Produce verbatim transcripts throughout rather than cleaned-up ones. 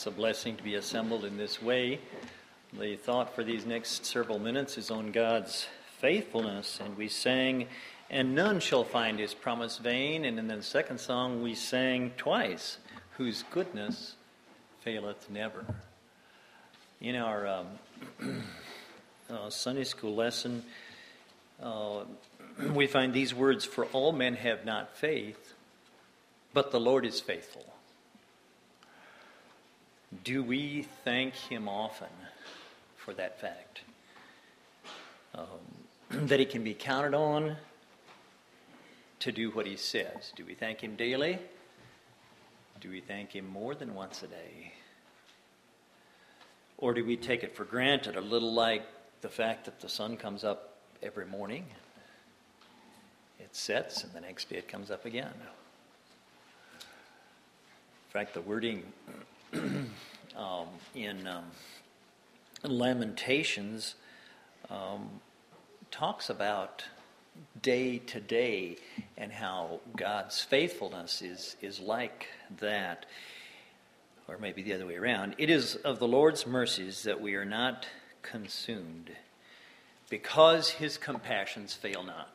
It's a blessing to be assembled in this way. The thought for these next several minutes is on God's faithfulness, and we sang, "And none shall find his promise vain," and in the second song we sang twice, "Whose goodness faileth never." In our um, uh, Sunday school lesson, uh, we find these words, "For all men have not faith, but the Lord is faithful." Do we thank him often for that fact? Um, that he can be counted on to do what he says. Do we thank him daily? Do we thank him more than once a day? Or do we take it for granted, a little like the fact that the sun comes up every morning? It sets, and the next day it comes up again. In fact, the wording um, in um, Lamentations um, talks about day to day and how God's faithfulness is, is like that. Or maybe the other way around. "It is of the Lord's mercies that we are not consumed, because his compassions fail not.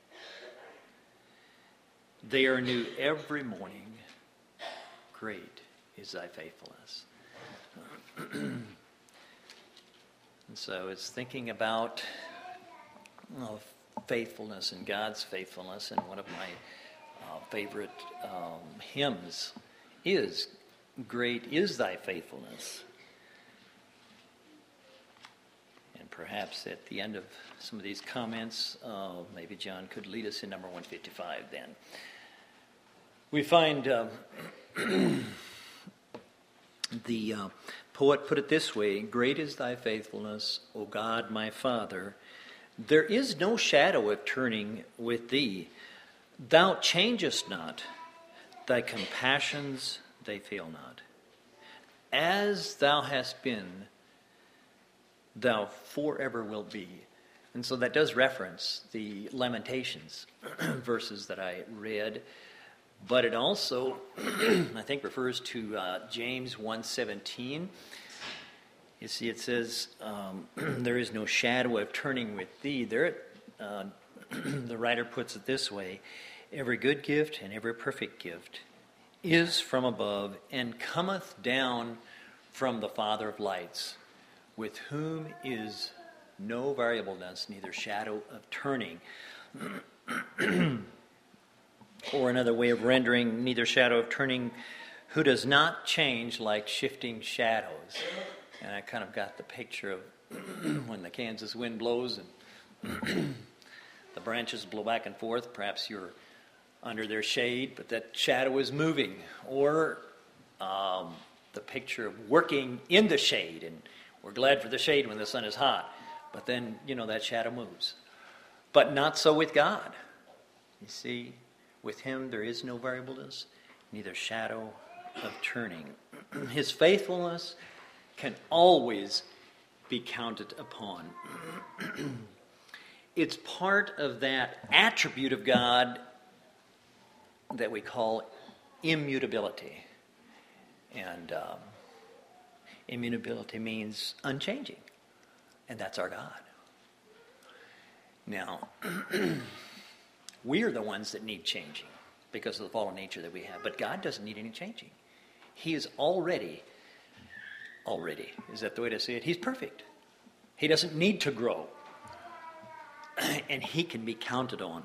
They are new every morning. Great is thy faithfulness." And so it's thinking about uh, faithfulness and God's faithfulness, and one of my uh, favorite um, hymns is "Great is thy faithfulness." And perhaps at the end of some of these comments, uh, maybe John could lead us in number one fifty-five then. We find um, the uh, poet put it this way: "Great is thy faithfulness, O God my Father. There is no shadow of turning with thee. Thou changest not. Thy compassions, they fail not. As thou hast been, thou forever wilt be." And so that does reference the Lamentations verses that I read. But it also, I think, refers to uh, James one seventeen. You see, it says, um, "There is no shadow of turning with thee." There, uh, the writer puts it this way: "Every good gift and every perfect gift is from above, and cometh down from the Father of lights, with whom is no variableness, neither shadow of turning." Or another way of rendering, "neither shadow of turning, who does not change like shifting shadows." And I kind of got the picture of when the Kansas wind blows and the branches blow back and forth. Perhaps you're under their shade, but that shadow is moving. Or um, the picture of working in the shade, and we're glad for the shade when the sun is hot. But then, you know, that shadow moves. But not so with God. You see, with him there is no variableness, neither shadow of turning. His faithfulness can always be counted upon. It's part of that attribute of God that we call immutability. And um, immutability means unchanging. And that's our God. Now, we are the ones that need changing because of the fallen nature that we have. But God doesn't need any changing. He is already, already, is that the way to say it? He's perfect. He doesn't need to grow. And he can be counted on.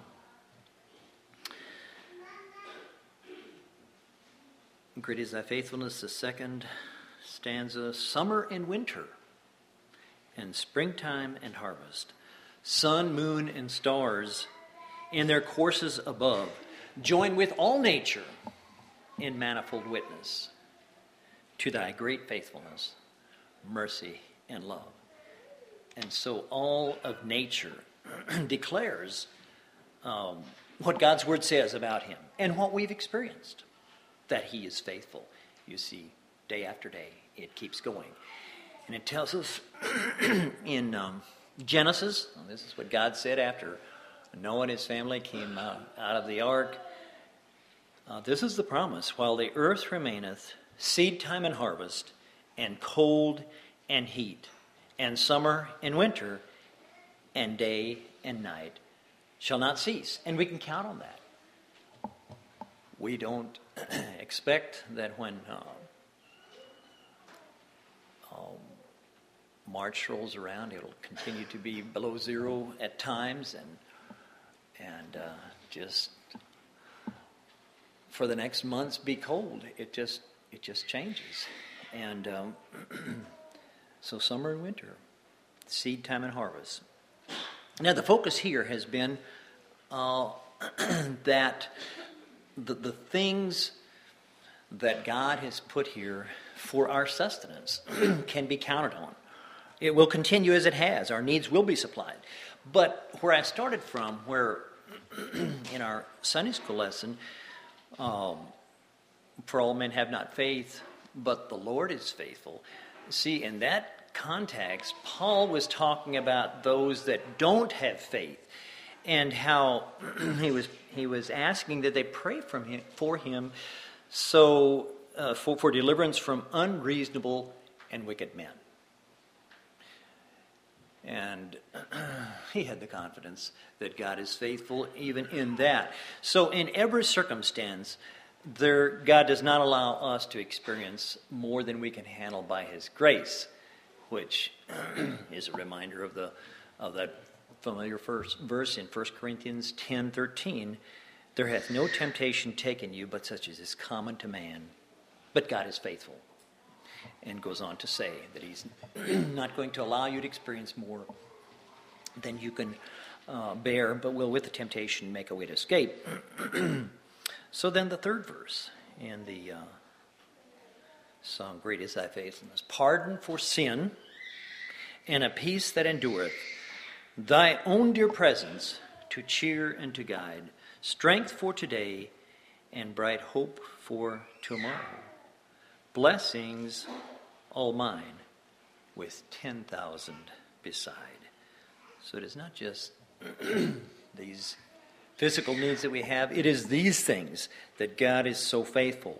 Great is thy faithfulness, the second stanza. "Summer and winter, and springtime and harvest, sun, moon, and stars, in their courses above, join with all nature in manifold witness to thy great faithfulness, mercy, and love." And so all of nature declares um, what God's word says about him and what we've experienced, that he is faithful. You see, day after day, it keeps going. And it tells us in um, Genesis, well, this is what God said after Noah and his family came out, out of the ark. Uh, this is the promise: "While the earth remaineth, seed time and harvest, and cold and heat, and summer and winter, and day and night shall not cease. And we can count on that. We don't expect that when uh, um, March rolls around, it'll continue to be below zero at times, and and uh, just for the next months be cold. It just it just changes, and um, so summer and winter, seed time and harvest. Now the focus here has been uh, that the the things that God has put here for our sustenance can be counted on. It will continue as it has. Our needs will be supplied. But where I started from, where in our Sunday school lesson, um, for all men have not faith, but the Lord is faithful. See, in that context, Paul was talking about those that don't have faith, and how he was he was asking that they pray from him, for him, so uh, for, for deliverance from unreasonable and wicked men. And he had the confidence that God is faithful even in that. So in every circumstance, there God does not allow us to experience more than we can handle by his grace, which is a reminder of the of that familiar first verse in First Corinthians ten thirteen. There hath no temptation taken you but such as is common to man. But God is faithful. And goes on to say that he's not going to allow you to experience more than you can uh, bear, but will with the temptation make a way to escape. So then the third verse in the uh, song, Great is Thy Faithfulness. Pardon for sin and a peace that endureth, Thy own dear presence to cheer and to guide, strength for today and bright hope for tomorrow. Blessings all mine with ten thousand beside. So it is not just these physical needs that we have. It is these things that God is so faithful.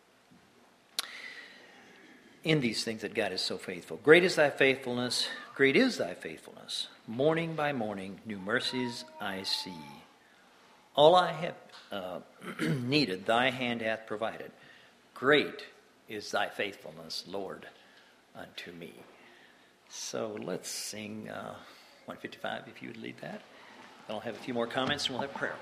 In these things that God is so faithful. Great is thy faithfulness. Great is thy faithfulness. Morning by morning, new mercies I see. All I have uh, needed, thy hand hath provided. Great is thy faithfulness, Lord, unto me. So let's sing uh, one fifty-five, if you would lead that. I'll have a few more comments and we'll have prayer.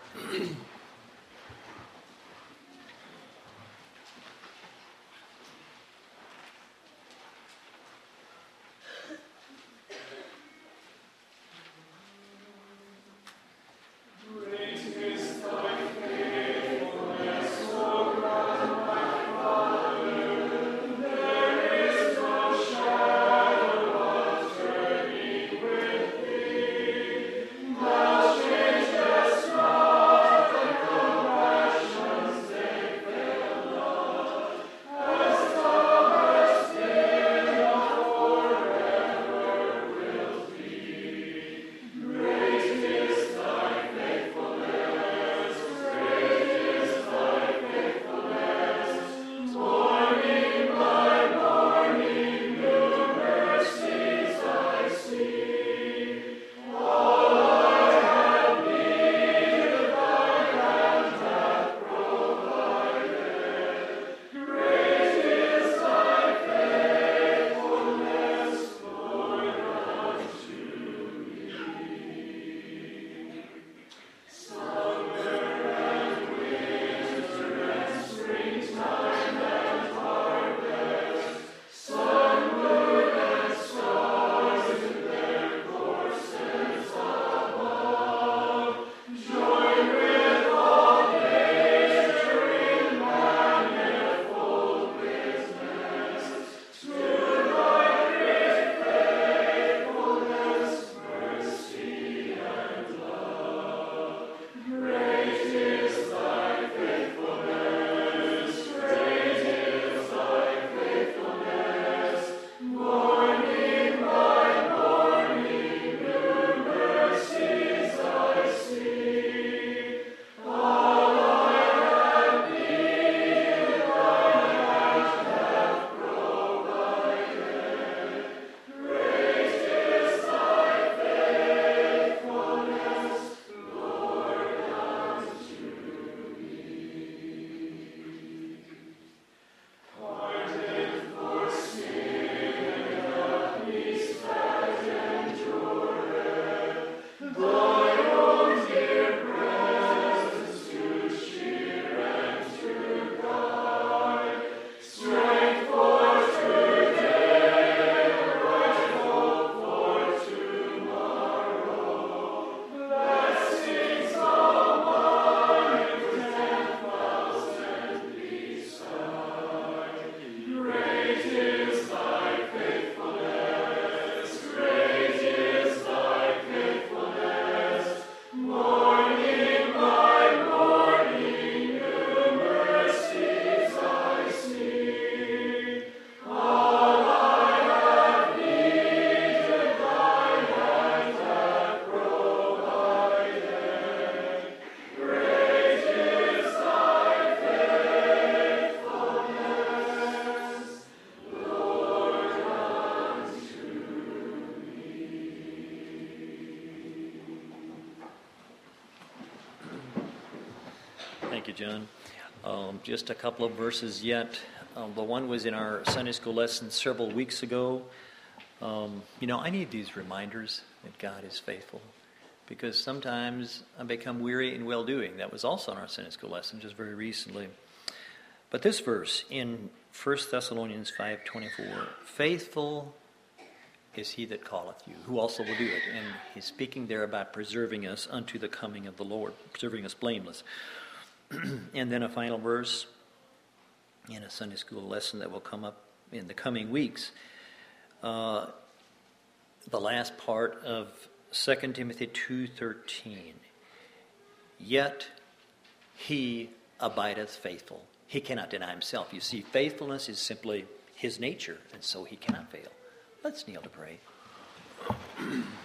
Thank you, John. Um, just a couple of verses yet. Um, the one was in our Sunday school lesson several weeks ago. Um, you know, I need these reminders that God is faithful, because sometimes I become weary in well-doing. That was also in our Sunday school lesson just very recently. But this verse in First Thessalonians five twenty-four, faithful is he that calleth you, who also will do it. And he's speaking there about preserving us unto the coming of the Lord, preserving us blameless. And then a final verse in a Sunday school lesson that will come up in the coming weeks. Uh, the last part of Second Timothy two thirteen. Yet he abideth faithful. He cannot deny himself. You see, faithfulness is simply his nature, and so he cannot fail. Let's kneel to pray.